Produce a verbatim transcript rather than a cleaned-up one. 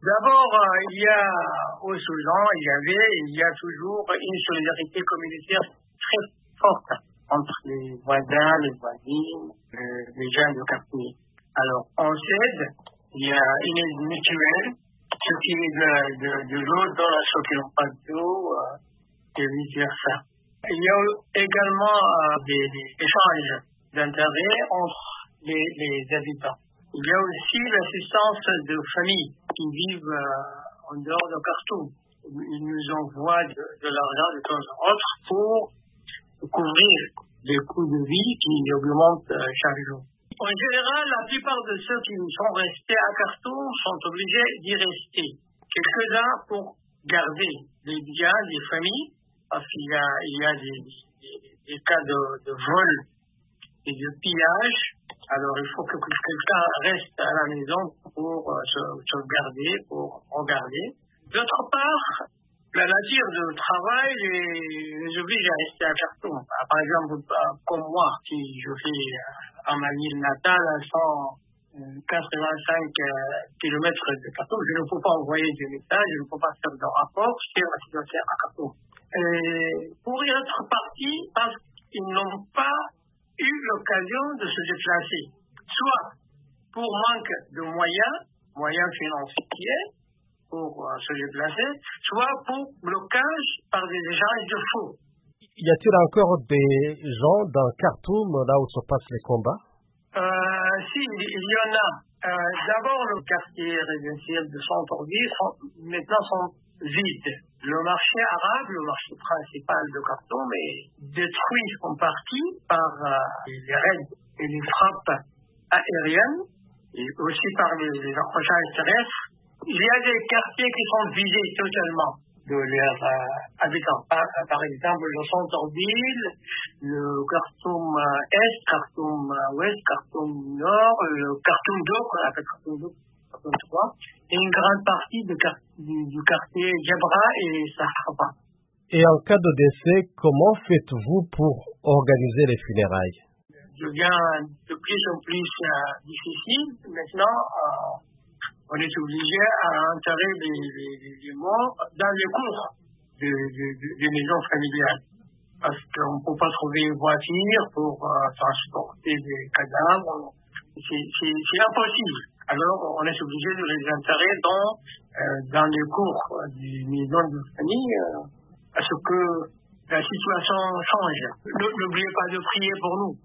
D'abord, euh, il y a au Soudan, il y avait, il y a toujours une solidarité communautaire très forte entre les voisins, les voisines, euh, les gens du quartier. Alors, on s'aide, il y a une aide mutuelle, ceux qui est de, de, de l'eau donnent à ceux qui n'ont pas d'eau, euh, et vice-versa. Il y a également euh, des, des échanges d'intérêts entre les, les habitants. Il y a aussi l'assistance de familles qui vivent euh, en dehors de Khartoum. Ils nous envoient de, de l'argent de temps en autre pour couvrir les coûts de vie qui augmentent euh, chaque jour. En général, la plupart de ceux qui sont restés à Khartoum sont obligés d'y rester. Quelques-uns pour garder les biens des familles, parce qu'il y a, il y a des, des, des cas de, de vol et de pillage. Alors, il faut que quelqu'un reste à la maison pour euh, se, se garder, pour regarder. D'autre part, la nature du travail les, les oblige à rester à Khartoum. Par exemple, comme moi, si je fais à ma ville natale à cent quatre-vingt-cinq kilomètres de Khartoum, je ne peux pas envoyer des messages, je ne peux pas faire de rapport sur la situation à Khartoum. Et pour y être partis, parce qu'ils n'ont pas eu l'occasion de se déplacer, soit pour manque de moyens, moyens financiers pour euh, se déplacer, soit pour blocage par des échanges de faux. Y a-t-il encore des gens dans Khartoum, là où se passent les combats? euh, Si, il y en a. Euh, d'abord, le quartier résidentiel de centre-ville maintenant sont vides. Le marché arabe, le marché principal de Khartoum, est détruit en partie par euh, les raids et les frappes aériennes et aussi par les, les accrochages terrestres. Il y a des quartiers qui sont vidés totalement de leurs euh, habitants. Par, par exemple, le centre-ville, le Khartoum Est, Khartoum Ouest, Khartoum Nord, le Khartoum deux, qu'on appelle Khartoum deux, Khartoum trois, et une grande partie du, du, du quartier Djebra et Sahraba. Et en cas de décès, comment faites-vous pour organiser les funérailles? Devient de plus en plus euh, difficile. Maintenant, euh, on est obligé à enterrer les, les, les morts dans les cours de, de, de, des maisons familiales. Parce qu'on ne peut pas trouver une voiture pour euh, transporter des cadavres. C'est, c'est, c'est impossible. Alors, on est obligé de les enterrer dans, euh, dans les cours des maisons de famille euh, parce que la situation change. N'oubliez pas de prier pour nous.